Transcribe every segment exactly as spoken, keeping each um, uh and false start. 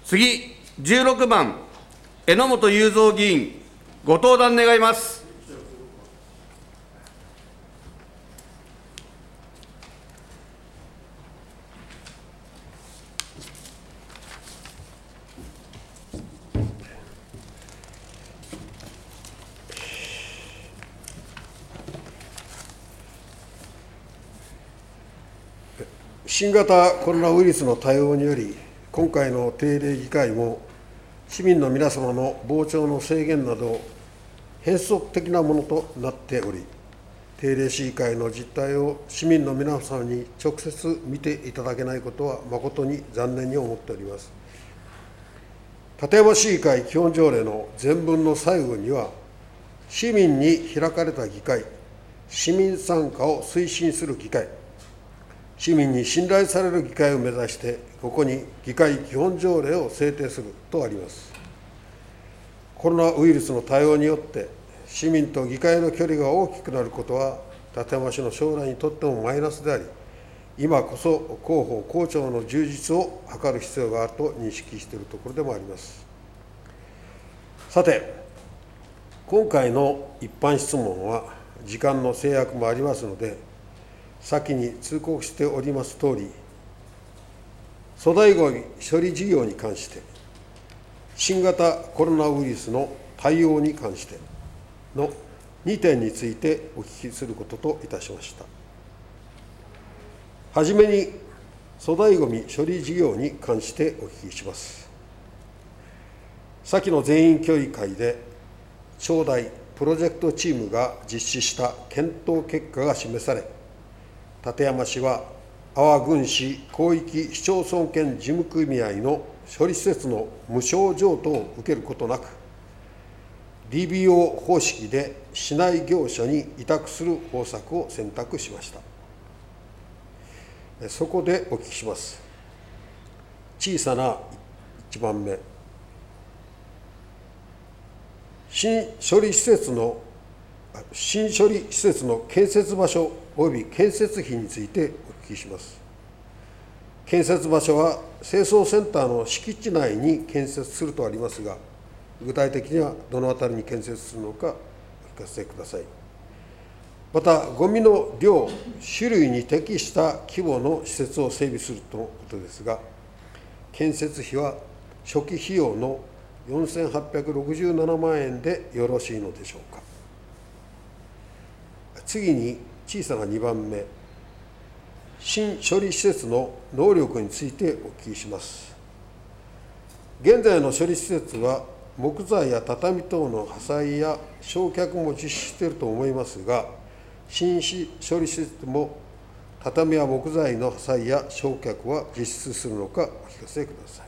次、じゅうろくばん、榎本雄三議員、ご登壇願います。 新型コロナウイルスの対応により、今回の定例議会も、市民の皆様の傍聴の制限など、変則的なものとなっており、定例市議会の実態を市民の皆様に直接見ていただけないことは、誠に残念に思っております。館山市議会基本条例の前文の最後には、市民に開かれた議会、市民参加を推進する議会、市民に信頼される議会を目指して、ここに議会基本条例を制定するとあります。コロナウイルスの対応によって、市民と議会の距離が大きくなることは、館山市の将来にとってもマイナスであり、今こそ広報・公聴の充実を図る必要があると認識しているところでもあります。さて、今回の一般質問は、時間の制約もありますので、先に通告しておりますとおり、粗大ごみ処理事業に関して、新型コロナウイルスの対応に関してのにてんについてお聞きすることといたしました。はじめに、粗大ごみ処理事業に関してお聞きします。先の全員協議会で、町内プロジェクトチームが実施した検討結果が示され、館山市は阿波郡市広域市町村兼事務組合の処理施設の無償譲渡を受けることなく、ディービーオー 方式で市内業者に委託する方策を選択しました。そこでお聞きします。小さないちばんめ、新処理施設の新処理施設の建設場所および建設費についてお聞きします。建設場所は清掃センターの敷地内に建設するとありますが、具体的にはどのあたりに建設するのかお聞かせください。また、ゴミの量、種類に適した規模の施設を整備するとのことですが、建設費は初期費用のよんせんはっぴゃくろくじゅうななまんえんでよろしいのでしょうか。次に、小さなにばんめ、新処理施設の能力についてお聞きします。現在の処理施設は、木材や畳等の破砕や焼却も実施していると思いますが、新処理施設も畳や木材の破砕や焼却は実施するのかお聞かせください。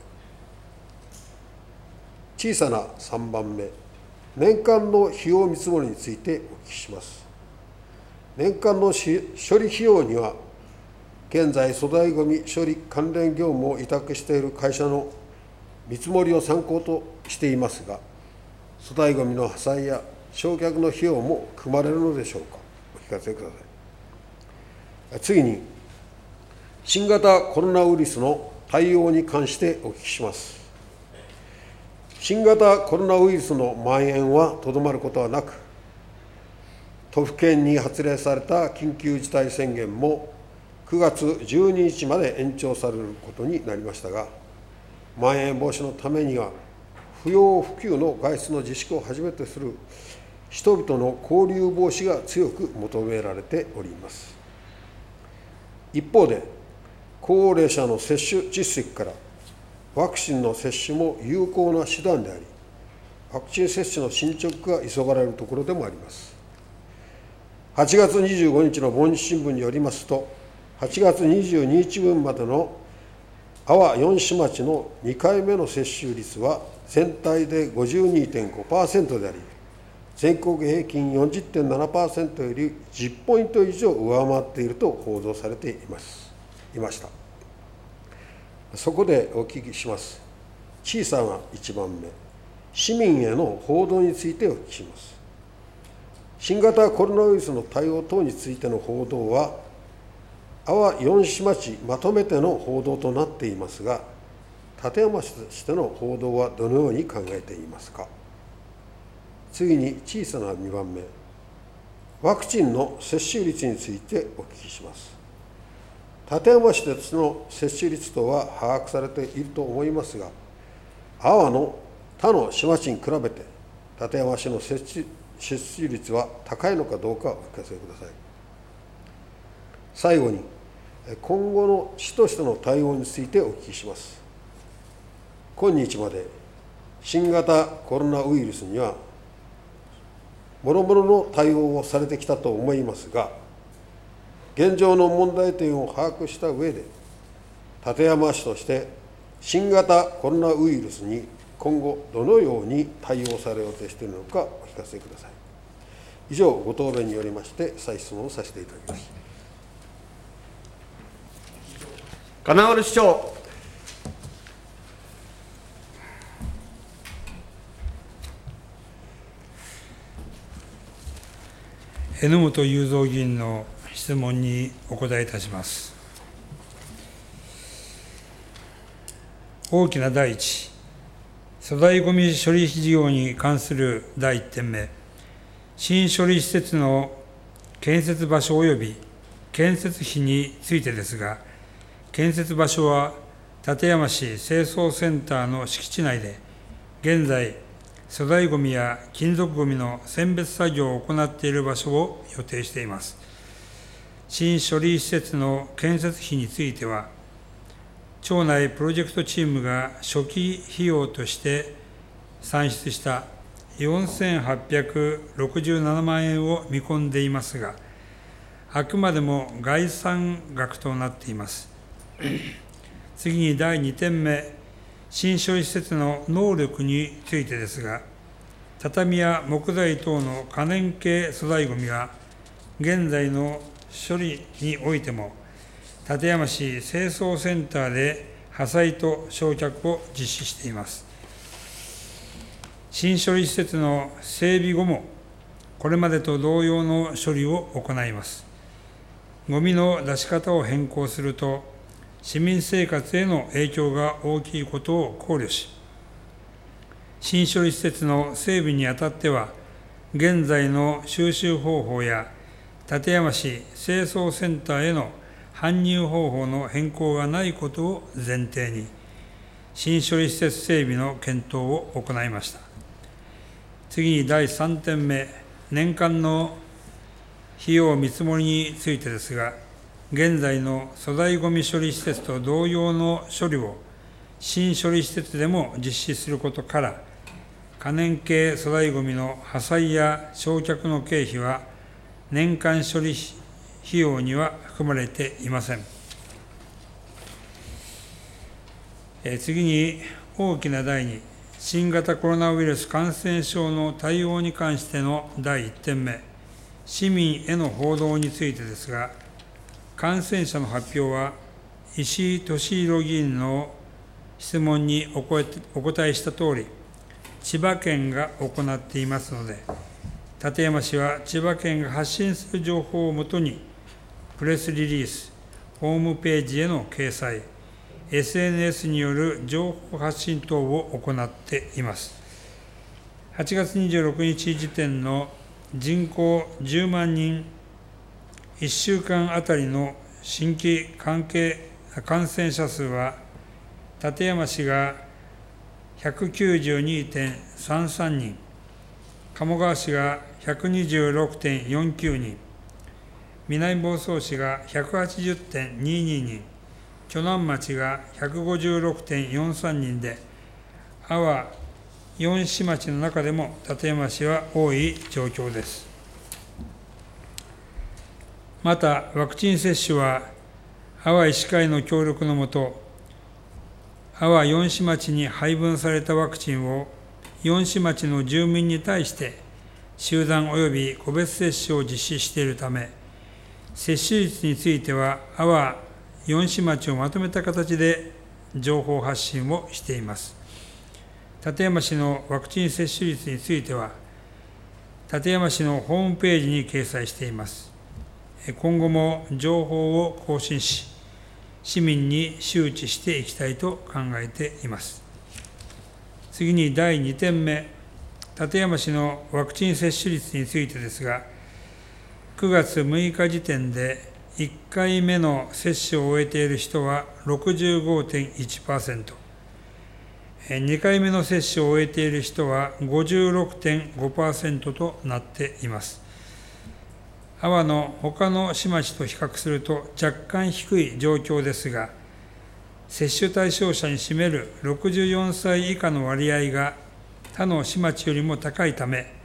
小さなさんばんめ、年間の費用見積もりについてお聞きします。年間の処理費用には、現在、粗大ごみ処理関連業務を委託している会社の見積もりを参考としていますが、粗大ごみの破砕や焼却の費用も組まれるのでしょうか。お聞かせください。次に、新型コロナウイルスの対応に関してお聞きします。新型コロナウイルスの蔓延はとどまることはなく、都府県に発令された緊急事態宣言もくがつじゅうににちまで延長されることになりましたが、まん延防止のためには、不要不急の外出の自粛をはじめとする人々の交流防止が強く求められております。一方で、高齢者の接種実績から、ワクチンの接種も有効な手段であり、ワクチン接種の進捗が急がれるところでもあります。はちがつにじゅうごにちの毎日新聞によりますと、はちがつにじゅうににちぶんまでの阿波四市町のにかいめの接種率は全体で ごじゅうにてんごパーセント であり、全国平均 よんじゅってんななパーセント よりじゅっポイント以上上回っていると報道されています、いました。そこでお聞きします。小さないちばんめ、市民への報道についてお聞きします。新型コロナウイルスの対応等についての報道は、阿波四市町まとめての報道となっていますが、 館山市としての報道はどのように考えていますか。次に小さなにばんめ、ワクチンの接種率についてお聞きします。館山市での接種率等は把握されていると思いますが、阿波の他の市町に比べて館山市の接種、接種率は高いのかどうかお聞かせください。最後に、今後の市としての対応についてお聞きします。今日まで新型コロナウイルスにはもろもろの対応をされてきたと思いますが、現状の問題点を把握した上で、館山市として新型コロナウイルスに今後どのように対応されようとしているのかお聞かせください。以上、ご答弁によりまして再質問をさせていただきます。 金丸市長。 榎本雄三議員の質問にお答えいたします。大きな第一、粗大ごみ処理事業に関するだいいってんめ、新処理施設の建設場所及び建設費についてですが、建設場所は館山市清掃センターの敷地内で、現在、粗大ごみや金属ごみの選別作業を行っている場所を予定しています。新処理施設の建設費については、町内プロジェクトチームが初期費用として算出したよんせんはっぴゃくろくじゅうななまんえんを見込んでいますが、あくまでも概算額となっています。次にだいにてんめ、新処理施設の能力についてですが、畳や木材等の可燃系粗大ごみは、現在の処理においても、館山市清掃センターで破砕と焼却を実施しています。新処理施設の整備後も、これまでと同様の処理を行います。ごみの出し方を変更すると、市民生活への影響が大きいことを考慮し、新処理施設の整備にあたっては、現在の収集方法や館山市清掃センターへの搬入方法の変更がないことを前提に、新処理施設整備の検討を行いました。次にだいさんてんめ、年間の費用見積もりについてですが、現在の粗大ごみ処理施設と同様の処理を新処理施設でも実施することから、可燃系粗大ごみの破砕や焼却の経費は年間処理費用には含まれていません。え次に大きなだいに、新型コロナウイルス感染症の対応に関してのだいいってんめ、市民への報道についてですが、感染者の発表は石井俊宏議員の質問にお答えしたとおり、千葉県が行っていますので、館山市は千葉県が発信する情報をもとに、プレスリリース、ホームページへの掲載、エスエヌエス による情報発信等を行っています。はちがつにじゅうろくにち時点の人口じゅうまんにん、いっしゅうかんあたりの新規関係感染者数は、館山市が ひゃくきゅうじゅうにてんさんさんにん、鴨川市が ひゃくにじゅうろくてんよんきゅうにん、南房総市が ひゃくはちじゅうてんにじゅうににん、鋸南町が ひゃくごじゅうろくてんよんさんにんで、阿波よん市町の中でも館山市は多い状況です。また、ワクチン接種は、阿波医師会の協力のもと、阿波よん市町に配分されたワクチンをよん市町の住民に対して集団及び個別接種を実施しているため、接種率については阿波よん市町をまとめた形で情報発信をしています。館山市のワクチン接種率については、館山市のホームページに掲載しています。今後も情報を更新し、 市民に周知していきたいと考えています。次にだいにてんめ、館山市のワクチン接種率についてですが、くがつむいか時点でいっかいめの接種を終えている人は ろくじゅうごてんいちパーセント、にかいめの接種を終えている人は ごじゅうろくてんごパーセント となっています。阿波の他の市町と比較すると若干低い状況ですが、接種対象者に占めるろくじゅうよんさい以下の割合が他の市町よりも高いため、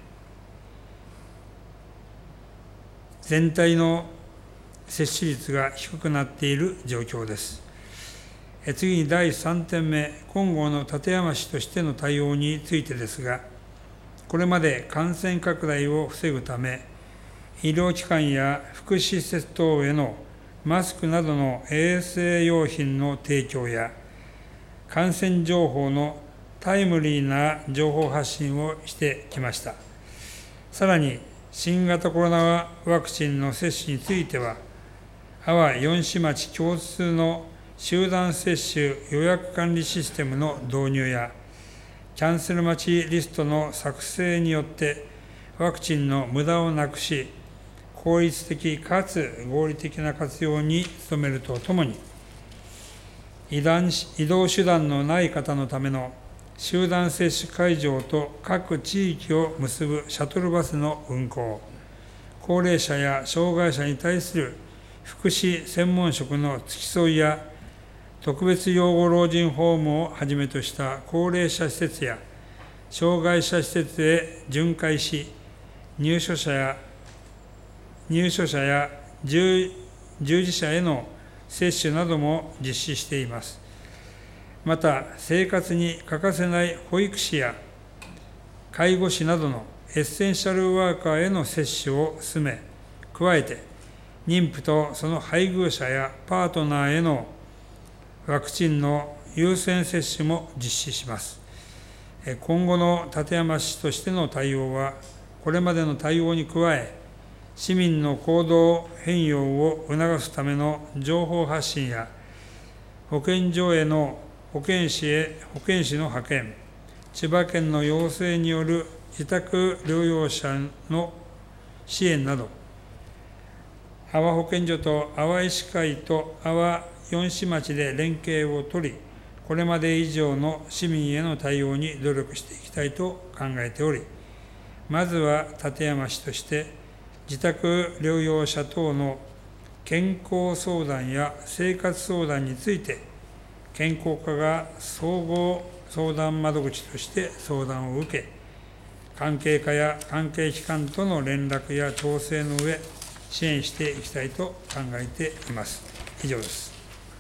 全体の接種率が低くなっている状況です。次にだいさんてんめ、今後の館山市としての対応についてですが、これまで感染拡大を防ぐため、医療機関や福祉施設等へのマスクなどの衛生用品の提供や、感染情報のタイムリーな情報発信をしてきました。さらに、新型コロナワクチンの接種については、阿波よん市町共通の集団接種予約管理システムの導入や、キャンセル待ちリストの作成によって、ワクチンの無駄をなくし、効率的かつ合理的な活用に努めるとともに、移動手段のない方のための集団接種会場と各地域を結ぶシャトルバスの運行、高齢者や障害者に対する福祉専門職の付き添いや、特別養護老人ホームをはじめとした高齢者施設や障害者施設へ巡回し、入所者や入所者や従事者への接種なども実施しています。また、生活に欠かせない保育士や介護士などのエッセンシャルワーカーへの接種を進め、加えて、妊婦とその配偶者やパートナーへのワクチンの優先接種も実施します。今後の館山市としての対応は、これまでの対応に加え、市民の行動変容を促すための情報発信や、保健所への保健師へ保健師の派遣、千葉県の要請による自宅療養者の支援など、阿波保健所と阿波医師会と阿波よん市町で連携を取り、これまで以上の市民への対応に努力していきたいと考えており、まずは館山市として、自宅療養者等の健康相談や生活相談について、健康課が総合相談窓口として相談を受け、関係課や関係機関との連絡や調整の上、支援していきたいと考えています。以上です。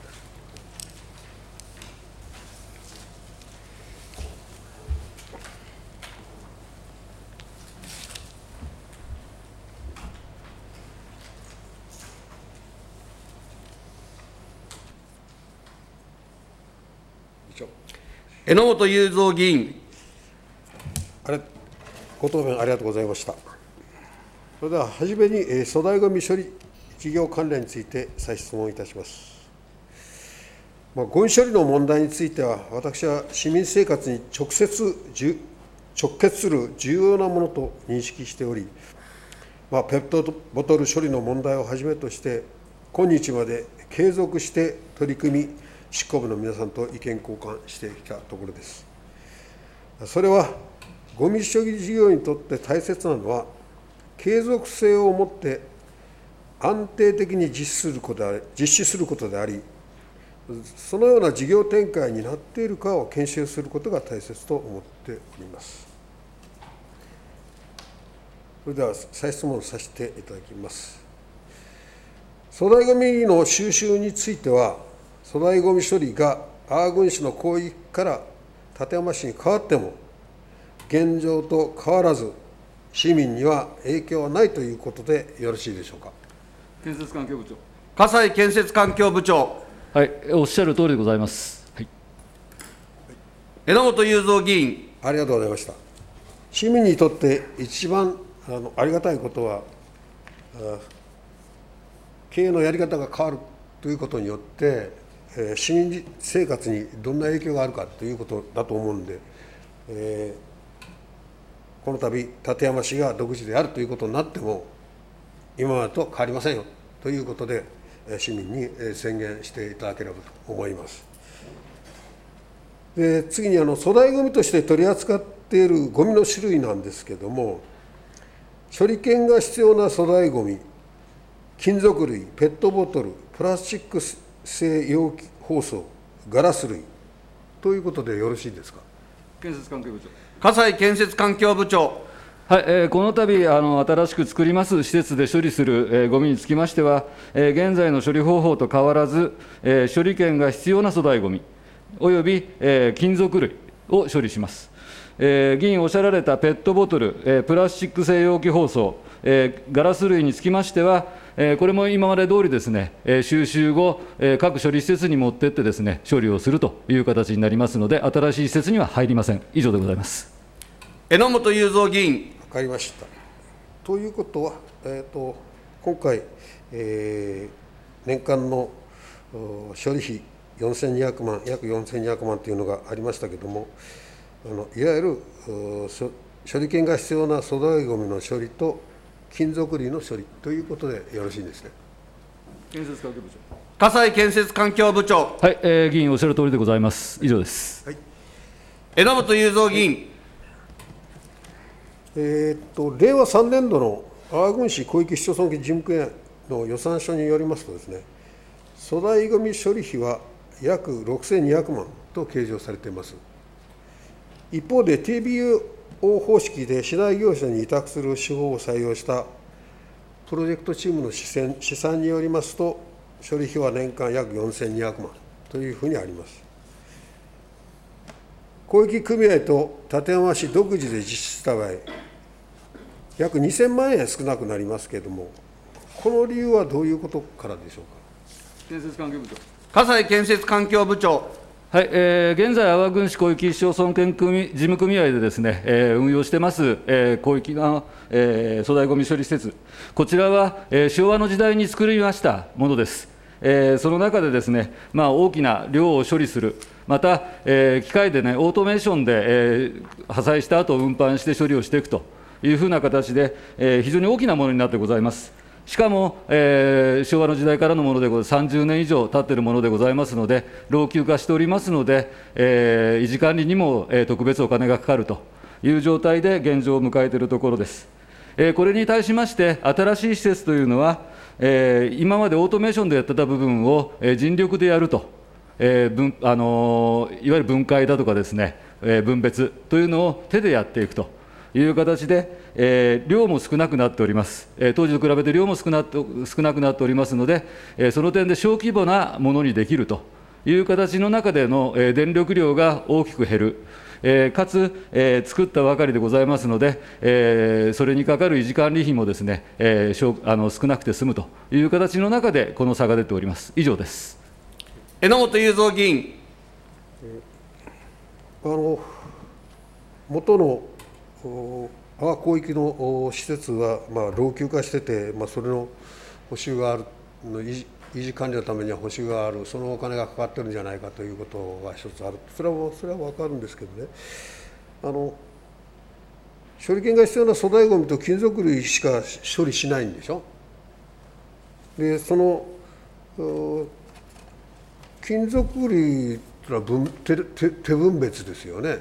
榎本雄三議員。 あれ、ご答弁ありがとうございました。それでは、はじめにえ粗大ごみ処理事業関連について再質問いたします。まあ、ごみ処理の問題については、私は市民生活に直接直結する重要なものと認識しており、まあ、ペットボトル処理の問題をはじめとして、今日まで継続して取り組み、執行部の皆さんと意見交換してきたところです。それは、ごみ処理事業にとって大切なのは、継続性を持って安定的に実施することであり、実施することであり、そのような事業展開になっているかを検証することが大切と思っております。それでは再質問させていただきます。粗大ごみの収集については、粗大ごみ処理が阿波郡市の広域から館山市に変わっても、現状と変わらず、市民には影響はないということでよろしいでしょうか。 建設環境部長。葛西建設環境部長。 はい、おっしゃる通りでございます。はい、 榎本雄三議員。 ありがとうございました。市民にとって一番あのありがたいことは、経営のやり方が変わるということによって、 えー、市民生活にどんな影響があるかということだと思うんで、えー、この度館山市が独自であるということになっても、今までと変わりませんよということで、市民に宣言していただければと思います。で次にあの粗大ごみとして取り扱っているごみの種類なんですけれども、処理券が必要な粗大ごみ、金属類、ペットボトル、プラスチック製容器包装、ガラス類ということでよろしいですか。 建設環境部長。笠井建設環境部長。 はい、えー、この度あの新しく作ります施設で処理する、えー、ごみにつきましては、えー、現在の処理方法と変わらず、えー、処理券が必要な粗大ごみおよび、えー、金属類を処理します。えー、議員おっしゃられたペットボトル、えー、プラスチック製容器包装、えー、ガラス類につきましては、えー、これも今まで通りですね、えー、収集後、えー、各処理施設に持ってってですね、処理をするという形になりますので、新しい施設には入りません。以上でございます。 榎本雄三議員。 わかりました。ということは、えー、と今回、えー、年間の処理費よんせんにひゃくまん、約よんせんにひゃくまんというのがありましたけれども、あのいわゆる処理券が必要な粗大ごみの処理と金属類の処理ということでよろしいんですね。 建設環境部長。笠井建設環境部長。 はい、えー、議員おっしゃる通りでございます。以上です。 はい、 榎本雄三議員。 えー、っと令和さんねん度の阿波郡市広域市町村事務組合の予算書によりますとですね、粗大ごみ処理費は約ろくせんにひゃくまんと計上されています。一方で ティービーオー 方式で市内業者に委託する手法を採用したプロジェクトチームの試算によりますと、処理費は年間約よんせんにひゃくまんというふうにあります。広域組合と館山市独自で実施した場合、約にせんまんえん少なくなりますけれども、この理由はどういうことからでしょうか。 建設環境部長。笠井建設環境部長。 はい、えー、現在、阿波郡市広域市町村研組事務組合でですね、えー、運用してます、えー、広域の、えー、粗大ごみ処理施設、こちらは、えー、昭和の時代に作りましたものです。えー、その中でですね、まあ、大きな量を処理する、また、えー、機械でね、オートメーションで、えー、破砕した後運搬して処理をしていくというふうな形で、えー、非常に大きなものになってございます。しかも、えー、昭和の時代からのものでございます。さんじゅうねん以上経っているものでございますので、老朽化しておりますので、えー、維持管理にも、えー、特別お金がかかるという状態で現状を迎えているところです。えー、これに対しまして、新しい施設というのは、えー、今までオートメーションでやってた部分を、えー、人力でやると、えー分あのー、いわゆる分解だとかですね、えー、分別というのを手でやっていくという形で、えー、量も少なくなっております、えー、当時と比べて量も少な少なくなっておりますので、えー、その点で小規模なものにできるという形の中での、えー、電力量が大きく減る、えー、かつ、えー、作ったばかりでございますので、えー、それにかかる維持管理費もですね、えー、少あの少なくて済むという形の中で、この差が出ております。以上です。 榎本雄三議員。 あの元の阿波広域の施設は、まあ、老朽化してて、まあ、それの補修があるの維持、維持管理のためには補修がある、そのお金がかかってるんじゃないかということが一つある、それはそれは分かるんですけどね、あの処理券が必要な粗大ごみと金属類しか処理しないんでしょ。で、その金属類というのは分 手, 手, 手分別ですよね。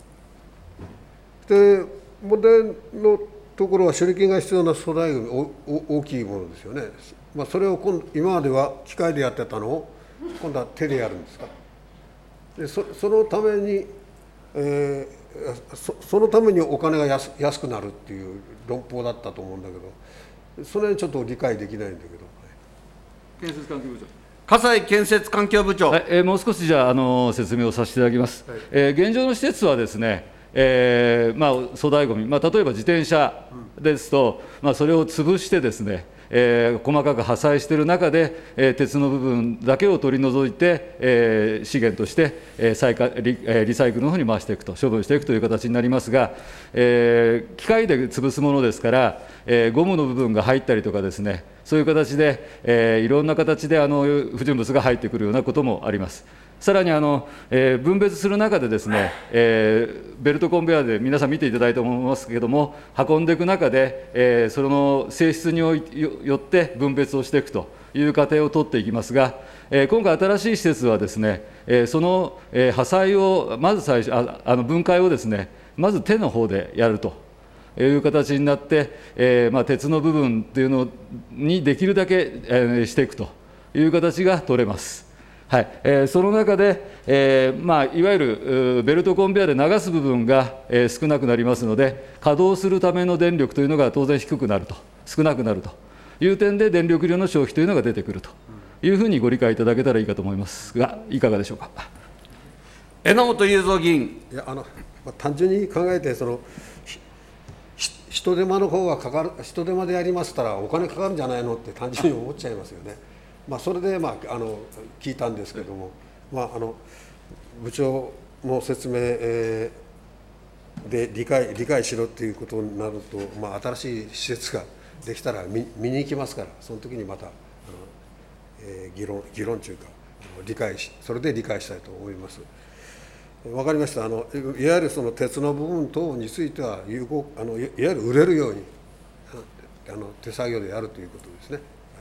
で、問題のところは処理券が必要な粗大ごみ、おお大きいものですよね。まあ、それを今今までは機械でやってたのを今度は手でやるんですか。で そ, そのために、えーそ、そのためにお金が 安, 安くなるっていう論法だったと思うんだけど、それはちょっと理解できないんだけど。 建設環境部長。笠井建設環境部長。 はい、えー、もう少しじゃあ、あの説明をさせていただきます。はい、えー、現状の施設はですね、えーまあ、粗大ごみ、まあ、例えば自転車ですと、まあ、それを潰してですね、 えー、細かく破砕している中で、えー、鉄の部分だけを取り除いて、えー、資源として、えー、再リリ、リサイクルの方に回していくと、処分していくという形になりますが、えー、機械で潰すものですから、えー、ゴムの部分が入ったりとかですね、そういう形で、えー、いろんな形であの不純物が入ってくるようなこともあります。さらにあの、えー、分別する中でですね、えー、ベルトコンベヤーで皆さん見ていただいたと思いますけれども、運んでいく中で、えー、その性質によって分別をしていくという過程を取っていきますが、えー、今回新しい施設はですね、えー、その、えー、破砕をまず最初ああの分解をですね、まず手の方でやるという形になって、えーまあ、鉄の部分というのにできるだけ、えー、していくという形が取れます。はいえー、その中で、えーまあ、いわゆるベルトコンベヤーで流す部分が、えー、少なくなりますので、稼働するための電力というのが当然低くなると、少なくなるという点で、電力量の消費というのが出てくるというふうにご理解いただけたらいいかと思いますが、いかがでしょうか。 榎本雄三議員。 いやあの、まあ、単純に考えてその、人手間の方がかかる、人手間でやりましたらお金かかるんじゃないのって単純に思っちゃいますよね。まあ、それで、まあ、あの聞いたんですけれども、まあ、あの部長の説明、えー、で理解理解しろっていうことになると、まあ、新しい施設ができたら 見, 見に行きますから、その時にまたあの、えー、議論議論というか理解し、それで理解したいと思います。分かりました。あのいわゆるその鉄の部分等については有効あのいわゆる売れるようにあの手作業でやるということですね。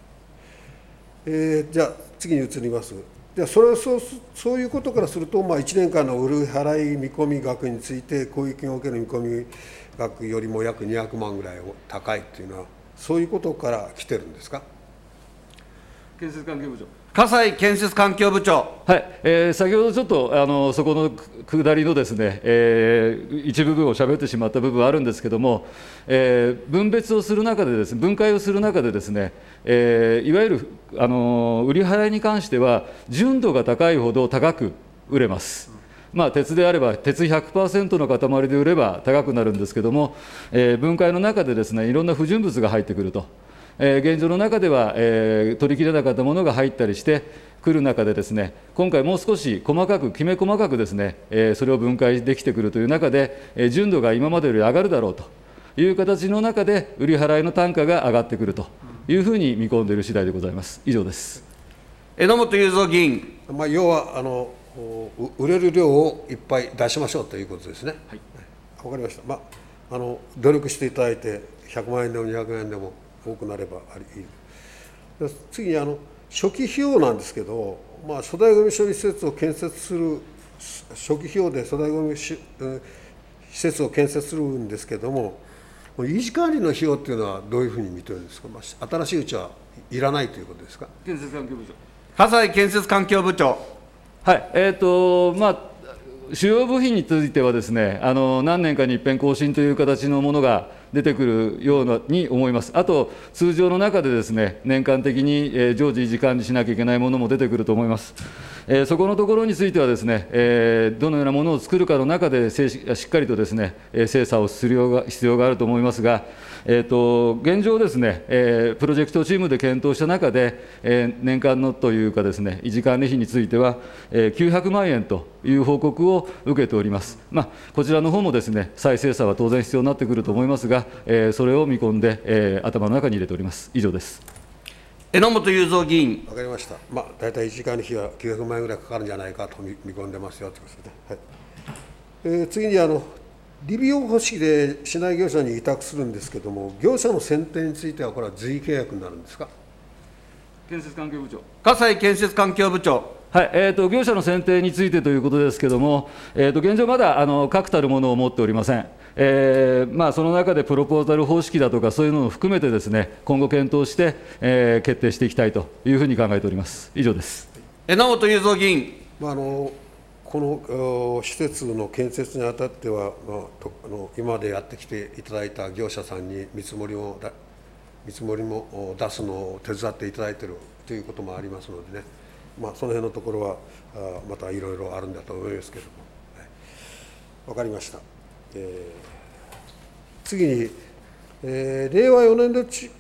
えー、じゃあ次に移ります。じゃあそれはそうそういうことからすると、まあ、いちねんかんの売り払い見込み額について攻撃を受ける見込み額よりも約にひゃくまんぐらい高いというのは、そういうことから来てるんですか。 建設関係部長。 葛西建設環境部長。 はいえー、先ほどちょっとあのそこの下りのですね、えー、一部分を喋ってしまった部分はあるんですけれども、えー、分別をする中でですね、分解をする中でですね、えー、いわゆるあの売り払いに関しては、純度が高いほど高く売れます。まあ、鉄であれば、鉄 ひゃくパーセント の塊で売れば高くなるんですけれども、えー、分解の中でですね、いろんな不純物が入ってくると。えー、現状の中では、えー、取り切れなかったものが入ったりしてくる中でですね、今回もう少し細かく、きめ細かくですね、えー、それを分解できてくるという中で、えー、純度が今までより上がるだろうという形の中で、売り払いの単価が上がってくるというふうに見込んでいる次第でございます。以上です。 榎本雄三議員。 まあ、要はあの売れる量をいっぱい出しましょうということですね。はい、分かりました。まあ、あの努力していただいて、ひゃくまんえんでもにひゃくまんえんでも多くなればありいい。次にあの初期費用なんですけど、まあ、粗大ごみ処理施設を建設する初期費用で粗大ごみ施設を建設するんですけども、維持管理の費用っていうのはどういうふうに見てるんですか。まあ、新しいうちはいらないということですか。 建設環境部長。 葛西建設環境部長。 はい、えーとまあ、主要部品についてはですね、あの何年かに一遍更新という形のものが出てくるようなに思います。あと、通常の中でですね、年間的に、えー、常時維持管理しなきゃいけないものも出てくると思います。えー、そこのところについてはですね、えー、どのようなものを作るかの中でしっかりとですね、精査をする必要があると思いますが、えー、と現状ですね、えー、プロジェクトチームで検討した中で、えー、年間のというかですね、維持管理費については、えー、きゅうひゃくまんえんという報告を受けております。まあ、こちらの方もですね、再精査は当然必要になってくると思いますが、えー、それを見込んで、えー、頭の中に入れております。以上です。 榎本雄三議員。 わかりました。まあ、大体維持管理費はきゅうひゃくまんえんぐらいかかるんじゃないかと見込んでますよということですね。はい。えー、次にあの理美容方式で市内業者に委託するんですけれども、業者の選定については、これは随意契約になるんですか。 建設環境部長。 葛西建設環境部長。 はいえーと、業者の選定についてということですけれども、えーと、現状、まだあの確たるものを持っておりません。えーまあ、その中でプロポーザル方式だとか、そういうのを含めてですね、今後検討して、えー、決定していきたいというふうに考えております。以上です。 榎本雄三議員。 まあ、あのこの施設の建設にあたっては、まあ、とあの今までやってきていただいた業者さんに見積もりをだ見積もりも出すのを手伝っていただいているということもありますのでね、まあ、その辺のところはあまたいろいろあるんだと思いますけれども、はい、分かりました。えー、次に、えー、れいわよねん度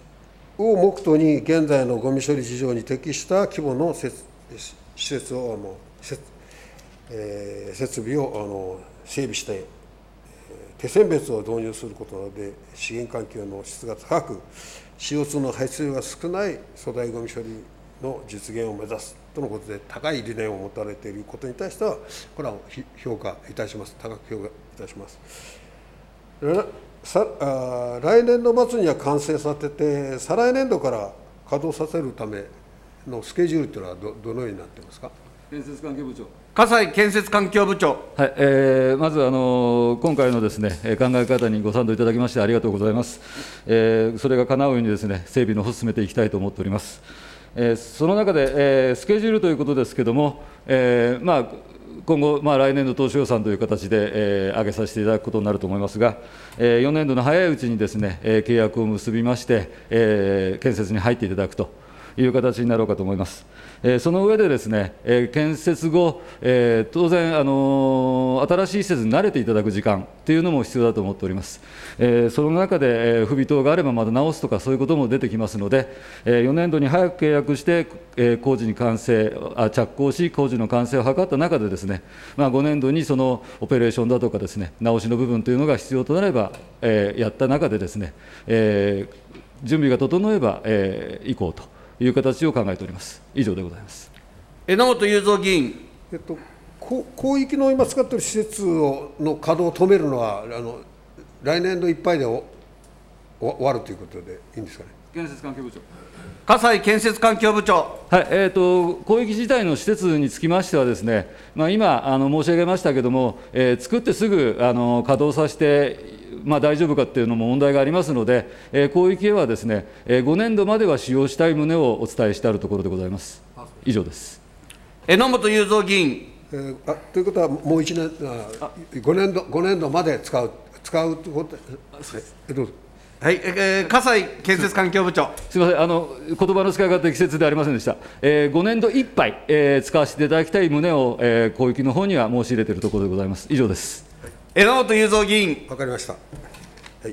を目途に、現在のごみ処理事情に適した規模の施設を、あの設えー、設備をあの整備して、手選別を導入することなどで、資源環境の質が高く、シーオーツー の排出量が少ない粗大ごみ処理の実現を目指すとのことで、高い理念を持たれていることに対しては、これは評価いたします、高く評価いたします。さあ来年度末には完成させて、再来年度から稼働させるためのスケジュールというのは ど, どのようになっていますか。 建設環境部長。 葛西建設環境部長。 はい、えー、まずあの今回のですね考え方にご賛同いただきましてありがとうございます。えー、それが叶うようにですね整備の方を進めていきたいと思っております。えー、その中で、えー、スケジュールということですけれども、えーまあ、今後、まあ、来年度当初予算という形で、えー、上げさせていただくことになると思いますが、えー、よねんどの早いうちにですね、えー、契約を結びまして、えー、建設に入っていただくという形になろうかと思います。えー、その上でですね、えー、建設後、えー、当然、あのー、新しい施設に慣れていただく時間というのも必要だと思っております。えー、その中で、えー、不備等があればまだ直すとか、そういうことも出てきますので、えー、よねんどに早く契約して、えー、工事に完成あ、着工し、工事の完成を図った中でですね、まあ、ごねんどにそのオペレーションだとかですね、直しの部分というのが必要となれば、えー、やった中でですね、えー、準備が整えば、えー、移行という形を考えております。以上でございます。 榎本雄三議員。 えっと、広域の今使っている施設をの稼働を止めるのは、あの来年度いっぱいでお終わるということでいいんですかね。 建設環境部長。 葛西建設環境部長。 はい、えーと、広域自体の施設につきましてはですね、まあ、今あの申し上げましたけれども、えー、作ってすぐあの稼働させて、まあ、大丈夫かっていうのも問題がありますので、えー、広域へはですね、えー、ごねんどまでは使用したい旨をお伝えしてあるところでございます。以上です。 榎本雄三議員。 えー、あということは、もういちねん、あ5, 年度5年度まで使う、使うということ、えどうぞ。 はい、えー、葛西建設環境部長。 すみません、あの言葉の使い方、適切でありませんでした。えー、ごねんどいっぱい、えー、使わせていただきたい旨を、えー、広域の方には申し入れているところでございます。以上です。 榎本雄三議員。 わかりました。はい、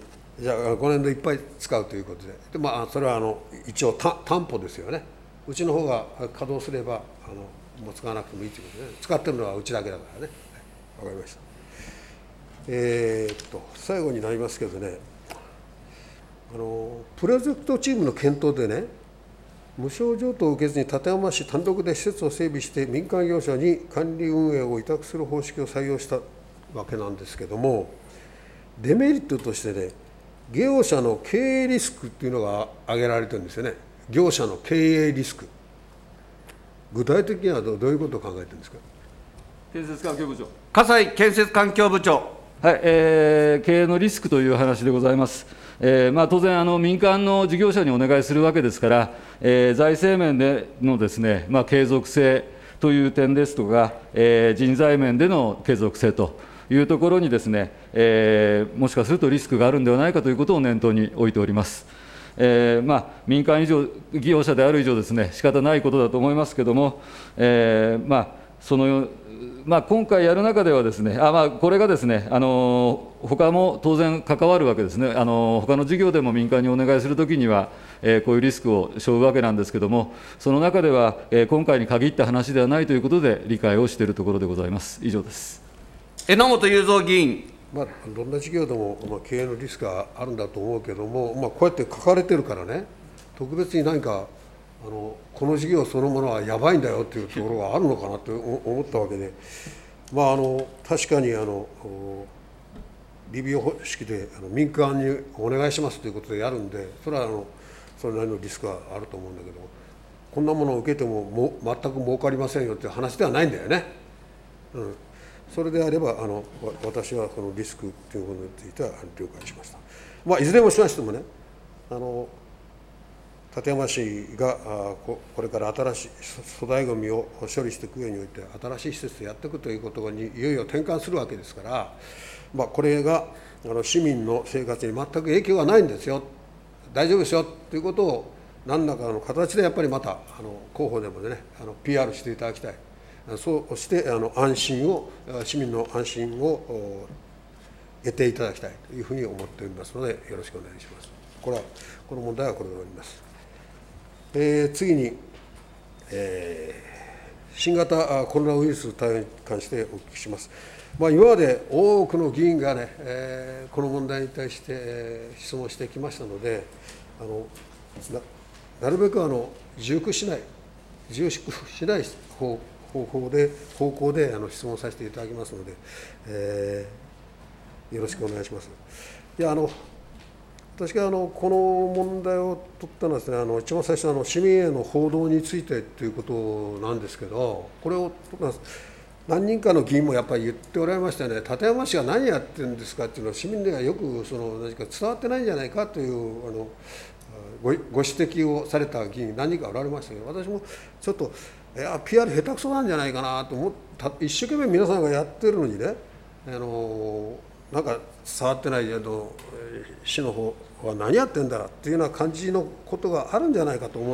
じゃあ、ごねんどいっぱい使うということで、でまあ、それはあの一応担保ですよね。うちの方が稼働すれば、あのもう使わなくてもいいということで、ね、使ってるのはうちだけだからね。わ、はい、かりました。えー、っと、最後になりますけどね、あのプロジェクトチームの検討でね、無償譲渡を受けずに館山市単独で施設を整備して、民間業者に管理運営を委託する方式を採用したわけなんですけども、デメリットとしてね、業者の経営リスクっていうのが挙げられてるんですよね。業者の経営リスク。具体的にはどういうことを考えてるんですか。 建設環境部長。 葛西建設環境部長。 はい、えー、経営のリスクという話でございます。えーまあ、当然あの、民間の事業者にお願いするわけですから、えー、財政面でのですね、まあ、継続性という点ですとか、えー、人材面での継続性というところにですね、えー、もしかするとリスクがあるんではないかということを念頭に置いております。えーまあ、民間以上業者である以上ですね、仕方ないことだと思いますけれども、えーまあ、そのまあ、今回やる中ではですね、あまあ、これがですね、あの他も当然関わるわけですね、あの他の事業でも民間にお願いするときには、えー、こういうリスクを背負うわけなんですけれども、その中では、えー、今回に限った話ではないということで、理解をしているところでございます。以上です。 榎本雄三議員。 まあ、どんな事業でも、まあ、経営のリスクがあるんだと思うけども、まあ、こうやって書かれてるからね、特別に何かあのこの事業そのものはやばいんだよというところがあるのかなと思ったわけで、まあ、あの確かにあのリビオ方式であの民間にお願いしますということでやるんで、それはあのそれなりのリスクはあると思うんだけども、こんなものを受けてもも全く儲かりませんよという話ではないんだよね。うん、それであればあの私はこのリスクというものについては了解しました。まあ、いずれもしましてもね、あの館山市がこれから新しい粗大ごみを処理していく上において新しい施設でやっていくということにいよいよ転換するわけですから、まあ、これがあの市民の生活に全く影響がないんですよ、大丈夫ですよということを何らかの形でやっぱりまたあの広報でもね、あの ピーアール していただきたい。そうしてあの安心を市民の安心を得ていただきたいというふうに思っておりますので、よろしくお願いします。これはこの問題はこれで終わります。 えー、次に、えー、新型コロナウイルス対応に関してお聞きします。まあ、今まで多くの議員がね、えー、この問題に対して、えー、質問してきましたので、あの な, なるべくあの重複しない、重縮しない方方法で、方向であの質問させていただきますので、えー、よろしくお願いします。いやあの私があのこの問題を取ったのはですね、あの一番最初あの市民への報道についてということなんですけど、これを何人かの議員もやっぱり言っておられましたよね。館山市が何やってるんですかっていうのは市民ではよくその何か伝わってないんじゃないかというあの ご, ご指摘をされた議員何人かおられましたけど、私もちょっといや ピーアール 下手くそなんじゃないかなと思った。一生懸命皆さんがやってるのにね、あのなんか伝わってないけど市の方は何やってんだっていうような感じのことがあるんじゃないかと思って、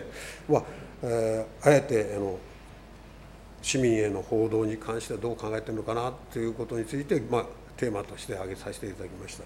まあえー、あえてあの市民への報道に関してどう考えているのかなということについて、まあ、テーマとして挙げさせていただきました。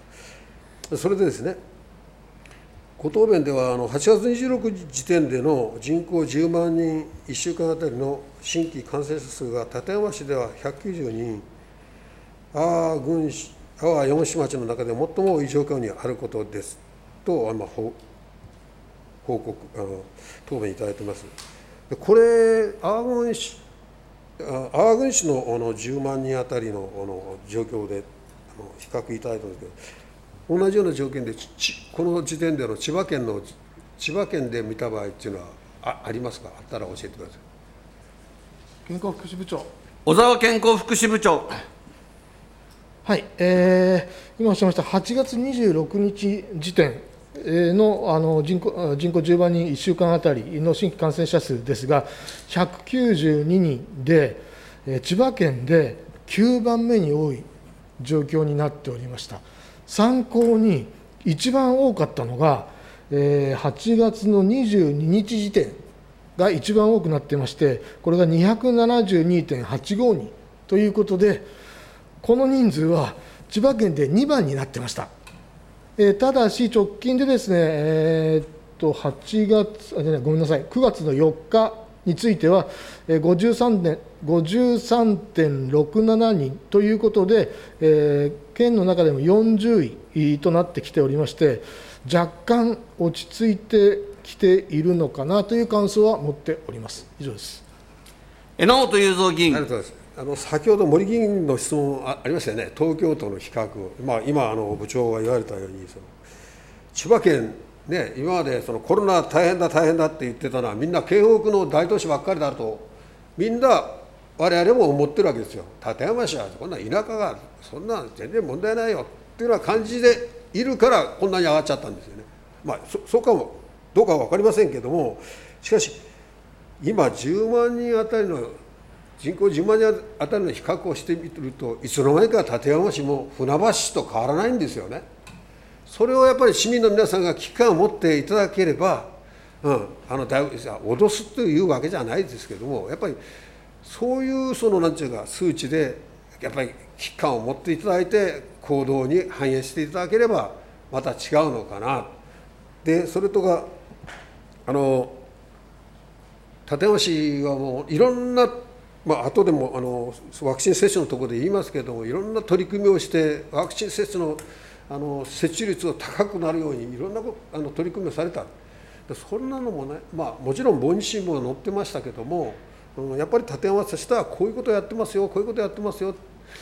それでですね、ご答弁ではあのはちがつにじゅうろくにち時点での人口じゅうまんにんいっしゅうかんあたりの新規感染者数が館山市ではひゃくきゅうじゅうににん、阿波郡市阿波四市町の中で最も多い状況にあることですと、まあ、報告あの答弁いただいています。これ阿波郡市阿波郡市 の, あのじゅうまんにんあたり の, あの状況であの比較いただいたんですけど、同じような条件でこの時点での千葉県の千葉県で見た場合っていうのは あ, ありますか。あったら教えてください。 健康福祉部長。 小沢健康福祉部長。 はい、えー、今おっしゃいましたはちがつにじゅうろくにち時点の, あの 人, 口人口じゅうまんにんいっしゅうかんあたりの新規感染者数ですが、ひゃくきゅうじゅうににんで、千葉県できゅうばんめに多い状況になっておりました。参考に一番多かったのが、はちがつのにじゅうににち時点が一番多くなっていまして、これが にひゃくななじゅうにてんはちごにんということで、この人数は千葉県でにばんになってました。えー、ただし、直近でですね、えー、っとはちがつあ、じゃない、ごめんなさい、くがつのよっかについては、ごじゅうさんてんろくななにんということで、えー、県の中でもよんじゅういとなってきておりまして、若干落ち着いてきているのかなという感想は持っております。以上です。 榎本雄三議員。 ありがとうございます。あの先ほど森議員の質問ありましたよね、東京都の比較、まあ、今あの部長が言われたように、その千葉県、ね、今までそのコロナ大変だ、大変だって言ってたのは、みんな京北の大都市ばっかりだと、みんな、我々も思ってるわけですよ、館山市はこんな田舎が、そんな全然問題ないよっていうような感じでいるから、こんなに上がっちゃったんですよね。まあ、そそうかも、どうかは分かりませんけれども、しかし、今、じゅうまんにんあたりの人口じゅうまんにんあたりの比較をしてみると、いつの間にか館山市も船橋市と変わらないんですよね。それをやっぱり市民の皆さんが危機感を持っていただければ、うん、あの脅すというわけじゃないですけども、やっぱりそういうそのなんていうか数値でやっぱり危機感を持っていただいて行動に反映していただければまた違うのかな。でそれとかあの館山市はもういろんな、まあ後でもあのワクチン接種のところで言いますけれども、いろんな取り組みをしてワクチン接種のあの接種率が高くなるようにいろんなあの取り組みをされた。そんなのもね、まあ、もちろん毎日新聞は載ってましたけども、うん、やっぱり館山としてはこういうことをやってますよ、こういうことをやってますよ、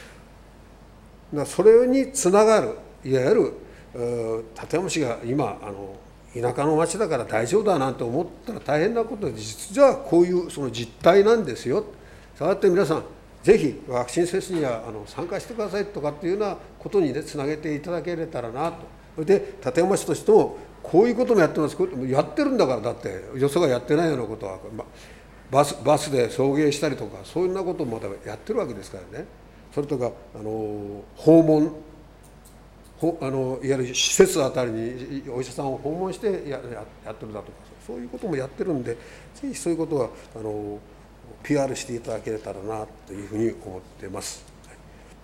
それにつながる、いわゆる館山市が今あの田舎の町だから大丈夫だなんて思ったら大変なことで、実はこういうその実態なんですよ。したがって皆さんぜひワクチン接種にはあの参加してくださいとかっていうようなことにねつなげていただけれたらなと。それで館山市としてもこういうこともやってます。こうやってるんだから、だってよそがやってないようなことは、ま、バスバスで送迎したりとかそういうようなこともまだやってるわけですからね。それとかあの訪問ほあのいわゆる施設あたりにお医者さんを訪問してや, や, やってるだとか、そういうこともやってるんで、ぜひそういうことはあの ピーアール していただけたらなというふうに思っています。はい、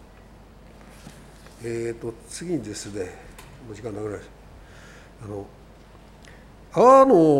えーと次にですね、もう時間なくなりました。あの阿波の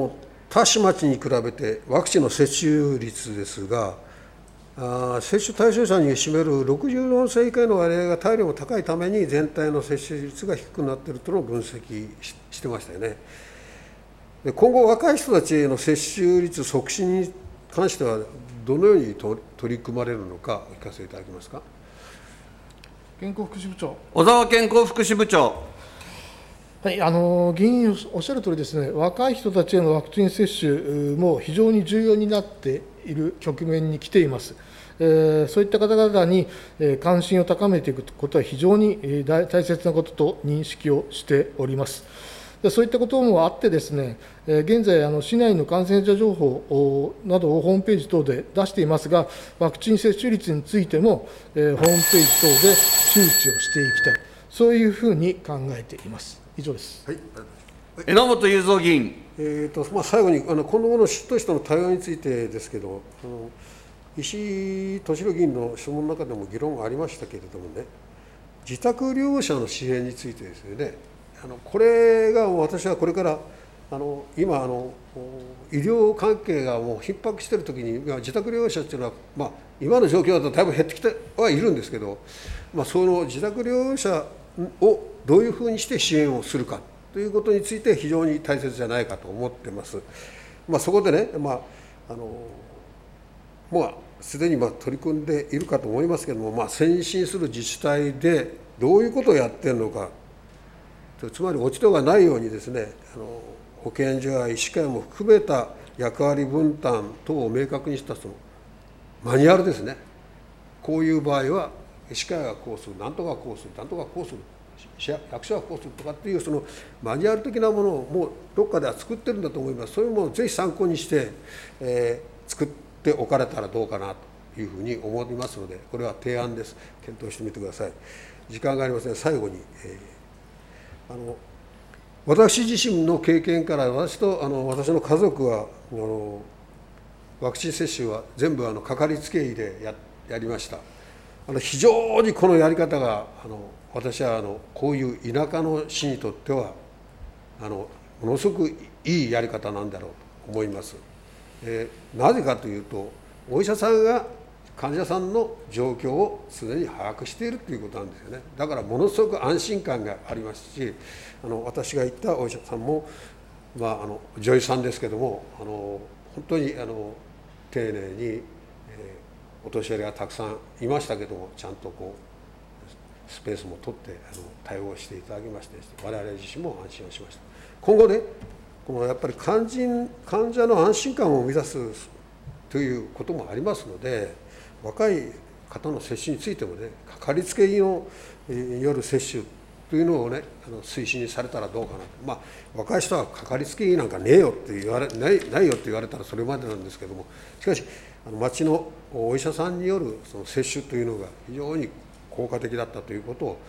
他市町に比べてワクチンの接種率ですが、あ接種対象者に占めるろくじゅうよんさい以下の割合が大量も高いために、全体の接種率が低くなっているというのを分析 し, してましたよね。で今後、若い人たちへの接種率促進に関しては、どのように取り組まれるのか、お聞かせいただけますか。 健康福祉部長。 小沢健康福祉部長。 はい、あの議員おっしゃるとおりですね、若い人たちへのワクチン接種も非常に重要になっている局面に来ています。えー、そういった方々に、えー、関心を高めていくことは非常に、えー、大, 大切なことと認識をしております。でそういったこともあってですね、えー、現在あの、市内の感染者情報などをホームページ等で出していますが、ワクチン接種率についても、えー、ホームページ等で周知をしていきたい、そういうふうに考えています。以上です。 はい、 榎本雄三議員。 えーとまあ、最後にあの今後の市としての対応についてですけど、あの石井俊宏議員の質問の中でも議論がありましたけれどもね、自宅療養者の支援についてですよね、あのこれが私はこれからあの今あの、医療関係がもう逼迫しているときに、自宅療養者というのは、まあ、今の状況だとだいぶ減ってきてはいるんですけど、まあ、その自宅療養者をどういうふうにして支援をするかということについて非常に大切じゃないかと思っています。まあ、そこでね、まああのまあ、すでにまあ取り組んでいるかと思いますけれども、まあ、先進する自治体でどういうことをやっているのか、つまり落ち度がないようにですね、あの保健所や医師会も含めた役割分担等を明確にしたそのマニュアルですね、こういう場合は医師会がこうする、なんとかこうする、なんとかこうする、役所はこうするとかっていうそのマニュアル的なものをもうどっかでは作ってるんだと思います。そういうものをぜひ参考にして、えー、作っておかれたらどうかなというふうに思いますので、これは提案です。検討してみてください。時間がありません。最後に、えー、あの私自身の経験から、私とあの私の家族はあのワクチン接種は全部あのかかりつけ医で や, やりました。あの非常にこのやり方があの私はあのこういう田舎の市にとってはあのものすごくいいやり方なんだろうと思います。えー、なぜかというと、お医者さんが患者さんの状況をすでに把握しているということなんですよね。だからものすごく安心感がありますし、あの私が言ったお医者さんも、まあ、あの女医さんですけども、あの本当にあの丁寧に、えー、お年寄りがたくさんいましたけども、ちゃんとこうスペースも取ってあの対応していただきまして、我々自身も安心をしました。今後ね、このやっぱり患者患者の安心感を生み出すということもありますので、若い方の接種についてもね、かかりつけ医のによる接種というのをね、あの推進されたらどうかなと。まあ、若い人はかかりつけ医なんかねえよって言われないないよって言われたらそれまでなんですけども、しかしあの町のお医者さんによるその接種というのが非常に効果的だったということを、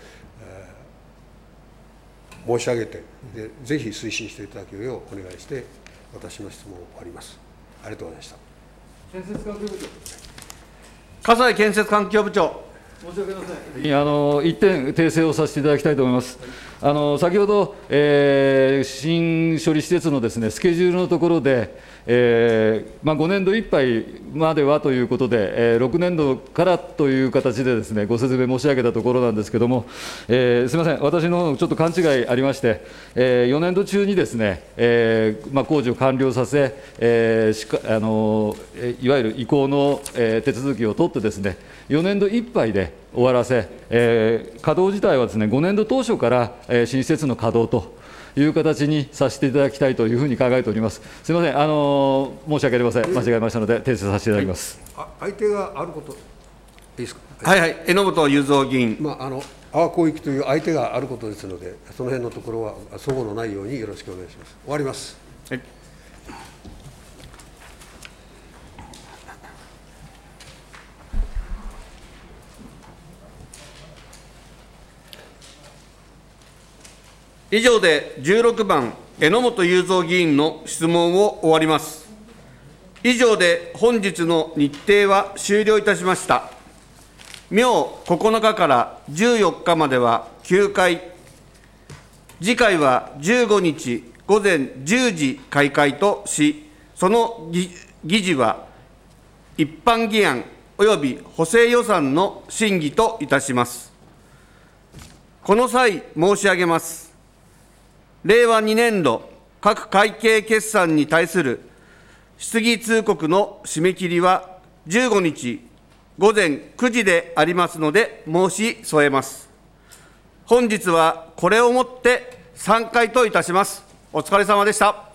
えー、申し上げて、でぜひ推進していただけるようお願いして、私の質問を終わります。ありがとうございました。 建設環境部長。 葛西建設環境部長。 申し訳ございません。あの一点訂正をさせていただきたいと思います。あの先ほど、えー、新処理施設のですねスケジュールのところで、えーまあ、ごねんどいっぱいまではということで、えー、ろくねんどからという形でですねご説明申し上げたところなんですけれども、えー、すみません、私のちょっと勘違いありまして、えー、よねんど中にですね、えーまあ、工事を完了させ、えー、しかあのいわゆる移行の、えー、手続きを取ってですね、よねんどいっぱいで終わらせ、えー、稼働自体はですねごねんど当初から、えー、新施設の稼働という形にさせていただきたいというふうに考えております。すみません、あの申し訳ありません、間違えましたので、訂正させていただきます。 はい、あ相手があること、いいですか。 はいはい、榎本雄三議員。 まあ、あの阿波広域という相手があることですので、その辺のところは齟齬のないようによろしくお願いします。終わります。 はい、以上でじゅうろくばん、榎本雄三議員の質問を終わります。以上で本日の日程は終了いたしました。明ここのかからじゅうよっかまではきゅうかい、次回はじゅうごにちごぜんじゅうじ開会とし、 その議議事は、一般議案および補正予算の審議といたします。この際、申し上げます。れいわにねんど各会計決算に対する質疑通告の締め切りはじゅうごにちごぜんくじでありますので、申し添えます。本日はこれをもって散会といたします。お疲れ様でした。